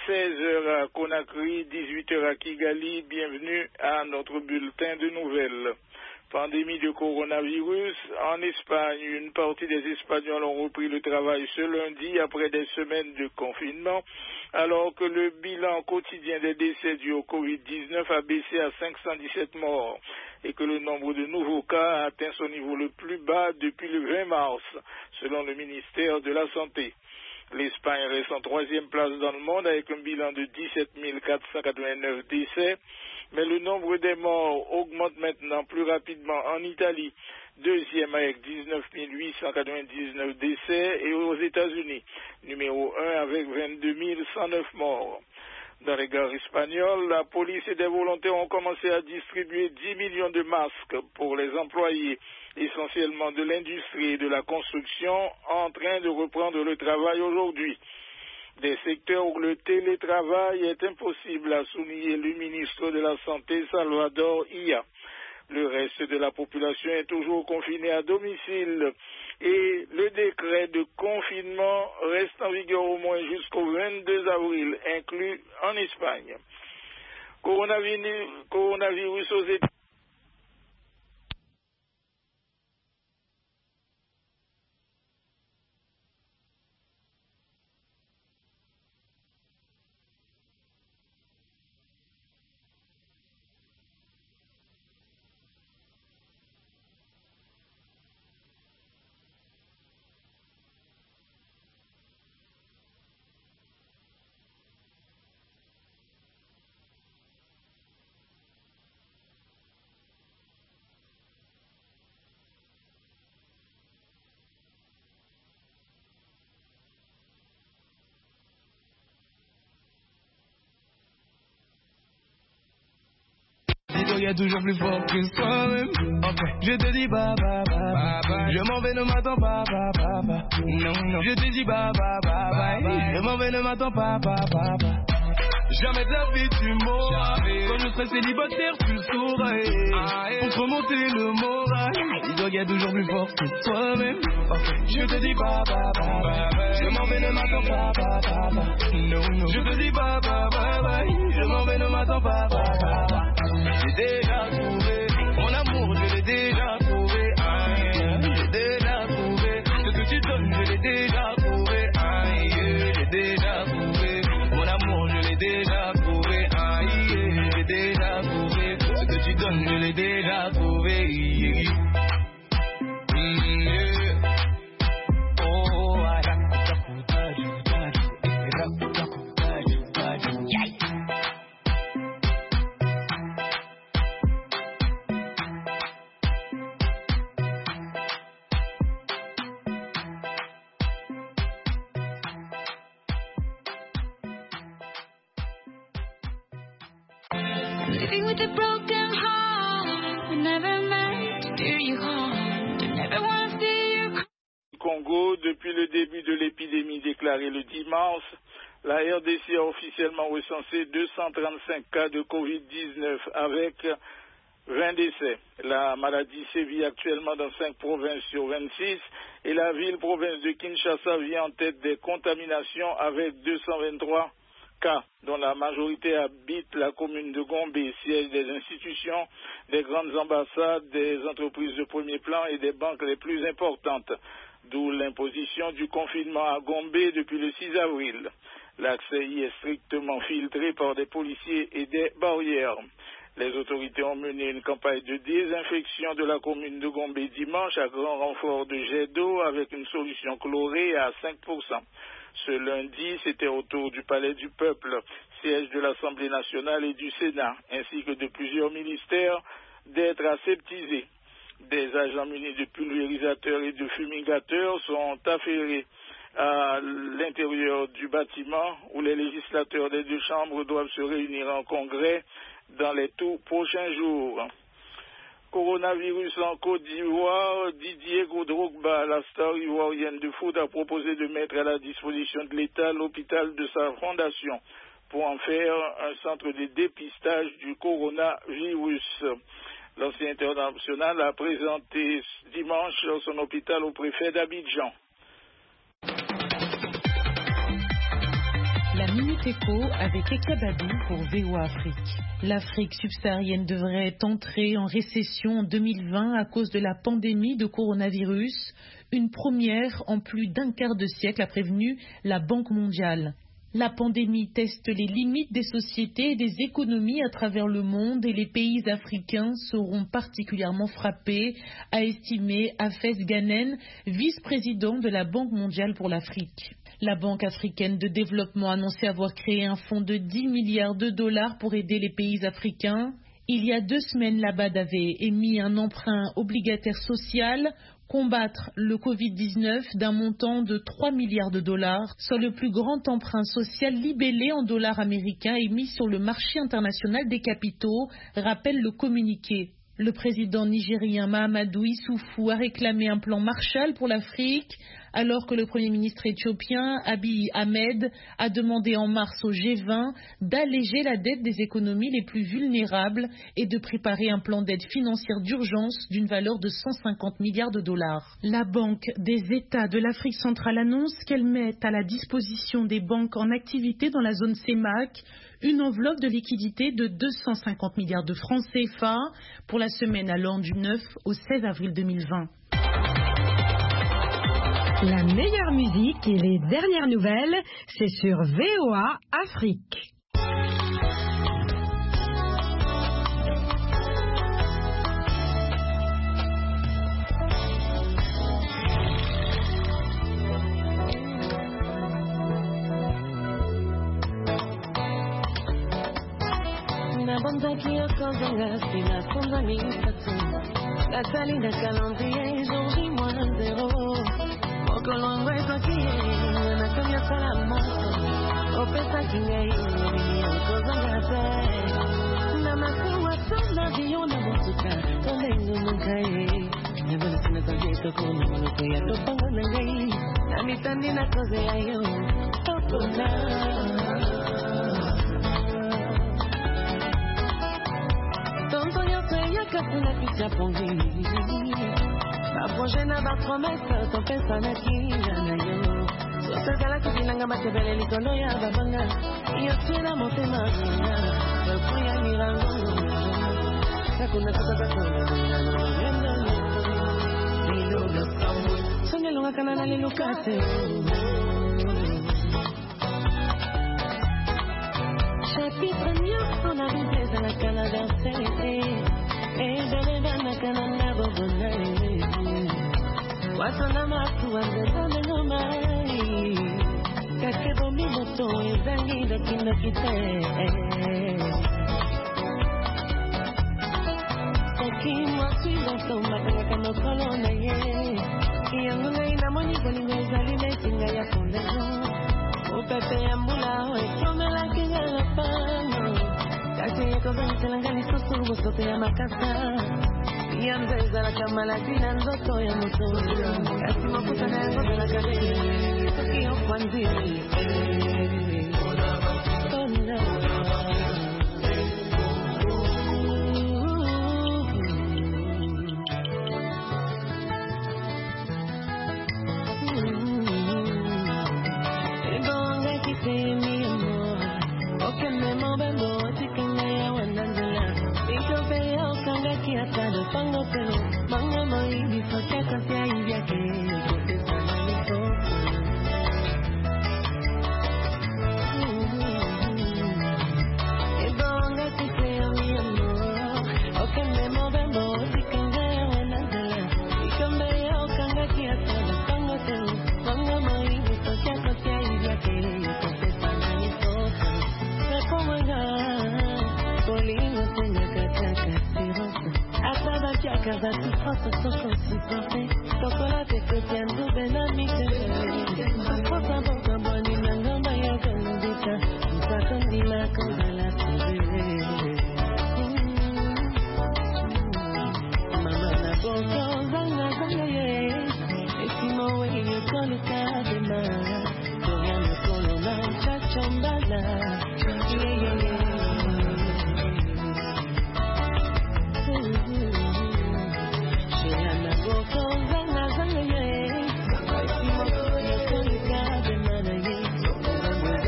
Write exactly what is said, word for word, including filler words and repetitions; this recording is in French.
seize heures à Conakry, dix-huit heures à Kigali. Bienvenue à notre bulletin de nouvelles. Pandémie de coronavirus. En Espagne, une partie des Espagnols ont repris le travail ce lundi après des semaines de confinement, alors que le bilan quotidien des décès dus au covid dix-neuf a baissé à cinq cent dix-sept morts et que le nombre de nouveaux cas a atteint son niveau le plus bas depuis le vingt mars, selon le ministère de la Santé. L'Espagne reste en troisième place dans le monde avec un bilan de dix-sept mille quatre cent quatre-vingt-neuf décès, mais le nombre des morts augmente maintenant plus rapidement en Italie, deuxième avec dix-neuf mille huit cent quatre-vingt-dix-neuf décès, et aux États-Unis, numéro un avec vingt-deux mille cent neuf morts. Dans les gares espagnoles, la police et des volontaires ont commencé à distribuer dix millions de masques pour les employés, essentiellement de l'industrie et de la construction, en train de reprendre le travail aujourd'hui. Des secteurs où le télétravail est impossible, a souligné le ministre de la Santé, Salvador Illa. Le reste de la population est toujours confinée à domicile et le décret de confinement reste en vigueur au moins jusqu'au vingt-deux avril, inclus en Espagne. Coronavirus, coronavirus aux États-Unis. Il y a toujours plus fort que soi-même. Okay. Je te dis bah bah bah bah, bah. Je m'en vais, ne m'attends pas bah bah bah. Non non. Je te dis bah bah bah bah, bah. Je m'en vais, ne m'attends pas bah bah bah. Jamais de la vie tu m'auras. Quand je serai célibataire tu le sauras. Ah, yeah. Pour remonter le moral. Il y a toujours plus fort que toi-même. Okay. Je te dis bah bah bah bah, bah. Je m'en vais, ne m'attends pas bah bah bah. Non non. Je te dis bah bah bah bah. Je m'en vais, ne m'attends pas bah bah bah. J'ai déjà trouvé mon amour, je l'ai déjà trouvé. Aïe, j'ai déjà trouvé ce que tu donnes, je l'ai déjà trouvé. Aïe, j'ai déjà trouvé mon amour, je l'ai déjà trouvé. Aïe, j'ai déjà trouvé ce que tu donnes, je l'ai déjà trouvé. Mm, yeah. Oh, I Living with a broken heart, we never meant to do you harm, to never want to see you. Congo, depuis le début de l'épidémie déclarée le dix mars, la R D C a officiellement recensé deux cent trente-cinq cas de covid dix-neuf avec vingt décès. La maladie sévit actuellement dans cinq provinces sur vingt-six et la ville-province de Kinshasa vient en tête des contaminations avec deux cent vingt-trois cas, dont la majorité habite la commune de Gombe, siège des institutions, des grandes ambassades, des entreprises de premier plan et des banques les plus importantes, d'où l'imposition du confinement à Gombe depuis le six avril. L'accès y est strictement filtré par des policiers et des barrières. Les autorités ont mené une campagne de désinfection de la commune de Gombe dimanche à grand renfort de jets d'eau avec une solution chlorée à cinq pour cent. Ce lundi, c'était au tour du Palais du Peuple, siège de l'Assemblée nationale et du Sénat, ainsi que de plusieurs ministères, d'être aseptisés. Des agents munis de pulvérisateurs et de fumigateurs sont affairés à l'intérieur du bâtiment où les législateurs des deux chambres doivent se réunir en congrès dans les tout prochains jours. Coronavirus en Côte d'Ivoire, Didier Drogba, la star ivoirienne de foot, a proposé de mettre à la disposition de l'État l'hôpital de sa fondation pour en faire un centre de dépistage du coronavirus. L'ancien international a présenté dimanche son hôpital au préfet d'Abidjan. La la Minute Éco avec Ekia Babou pour V O A Afrique. L'Afrique subsaharienne devrait entrer en récession en deux mille vingt à cause de la pandémie de coronavirus. Une première en plus d'un quart de siècle, a prévenu la Banque mondiale. La pandémie teste les limites des sociétés et des économies à travers le monde et les pays africains seront particulièrement frappés, a estimé Hafez Ghanen, vice-président de la Banque mondiale pour l'Afrique. La Banque africaine de développement a annoncé avoir créé un fonds de dix milliards de dollars pour aider les pays africains. Il y a deux semaines, la B A D avait émis un emprunt obligataire social, combattre le covid dix-neuf d'un montant de trois milliards de dollars, soit le plus grand emprunt social libellé en dollars américains émis sur le marché international des capitaux, rappelle le communiqué. Le président nigérien Mahamadou Issoufou a réclamé un plan Marshall pour l'Afrique, alors que le premier ministre éthiopien Abiy Ahmed a demandé en mars au G vingt d'alléger la dette des économies les plus vulnérables et de préparer un plan d'aide financière d'urgence d'une valeur de cent cinquante milliards de dollars. La Banque des États de l'Afrique centrale annonce qu'elle met à la disposition des banques en activité dans la zone C E M A C une enveloppe de liquidité de deux cent cinquante milliards de francs C F A pour la semaine allant du neuf au seize avril deux mille vingt. La meilleure musique et les dernières nouvelles, c'est sur V O A Afrique. Nabondaki okozanga sina fonda minutatu Nathalie na calendrier jour J moins zéro Okolongo ezokie Nakamia salamoto Opesa kingai Nabini okozanga te Namakuwa sana Diyo na motuka Kolengu mungai Nebona sina tajeto Kono manuko ya topanga nangai Namitandi na koze ayo Topona Kapuna picha pongi La prochaine va promettre Ton pesa na kina na yo Sose gala kutinanga matebele Likono ya babanga Iyo tira motema Bakuya mirango Kakuna kutaka kono Liluga Sonya lunga kanana lilukate Chapitre nyoso na vibeza na Canada c'est Eh, dove vanno che non ne avevo mai Quando la matua non ne ho mai Perché bombi moto e zangi da chi da chi te E chi mi ha fido insomma che la cano colonna ye Io non ho in amoni con i miei alimenti mi hai affondato O pepe ambula e come la che la fanno Kati yako zangu telangani susu Sote ya makasa Ya mbeza la kama la zina Nzoto ya moto Kasi mafuta na yango Bela kade Toki yo kwanzi Ebonga kite mi amor Oke memo bembo Hasta de pango pero manga mai mi fakia kasia india ke te sanani ko e bonga ti creo mi amor o que me movembo si kanga wana dala y kambe o kanga ki hasta de pango pero manga mai mi fakia kasia india ke te sanani ko me ponga Polino tenga kataka sirosa Asada chiaca da tu foto sotto si porte Chocolate che ti ando ben amiche Cosa boca buoni nangamba ya gandita Usa condila con la tv Mama na boca zanga zanga ye Esimo we you call it adema Koyano kolo na chachombala Yeah yeah yeah